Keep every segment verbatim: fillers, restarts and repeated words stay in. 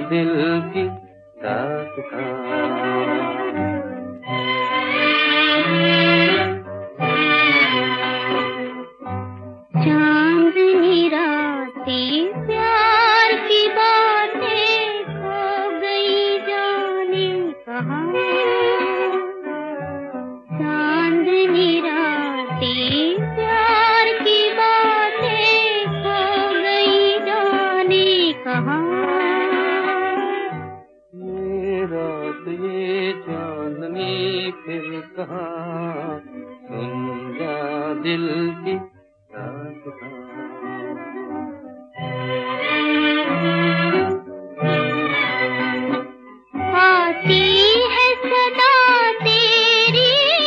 दिल की दास्तां। चांदनी रातें प्यार की बातें खो गई जाने कहाँ। चांदनी रातें प्यार की बातें खो गई जाने कहाँ। ये रात ये चांदनी फिर कहाँ, सुन जा दिल की दास्तां। आती है सदा तेरी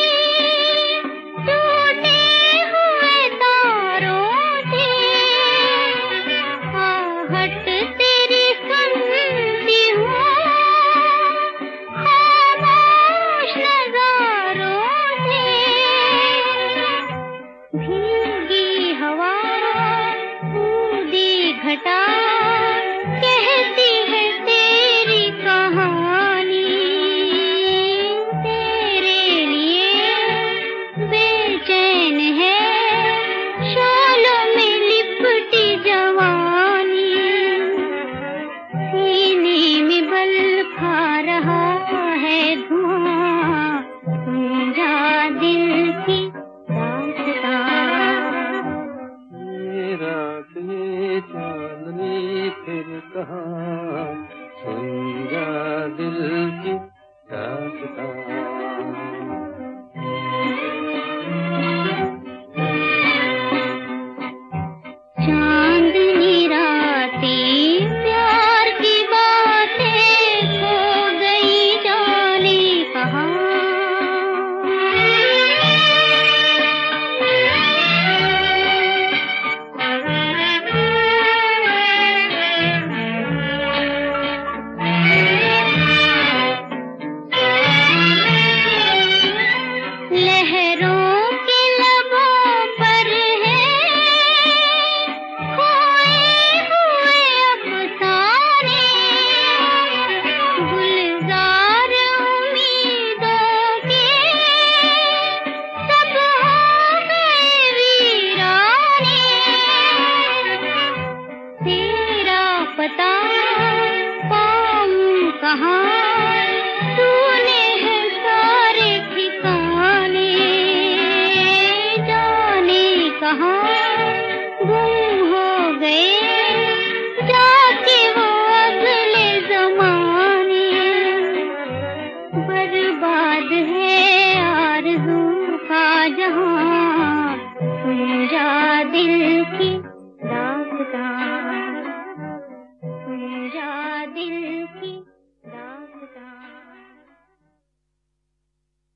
टूटे हुए तारों से, आहट तेरी सुनती हूँ खामोश नज़ारों से। भीगी हवा बूंदी घटा कहती है तेरी कहानी। तेरे लिए बेचैन है शोलों में लिपटी जवानी। सीने में बल खा रहा है धुआं, सुन जा दिल की दास्तां। ये रात ये चांदनी फिर कहाँ, सुन जा दिल की दास्तां। चांदनी रातें प्यार की बातें खो गई जाने कहाँ। लहरों के लबों पर है खोए हुए अफसाने। गुलजार उम्मीदों के सब हो गए वीराने। तेरा पता पाऊं कहाँ, तूने है सारे ठिकाने। जाने कहाँ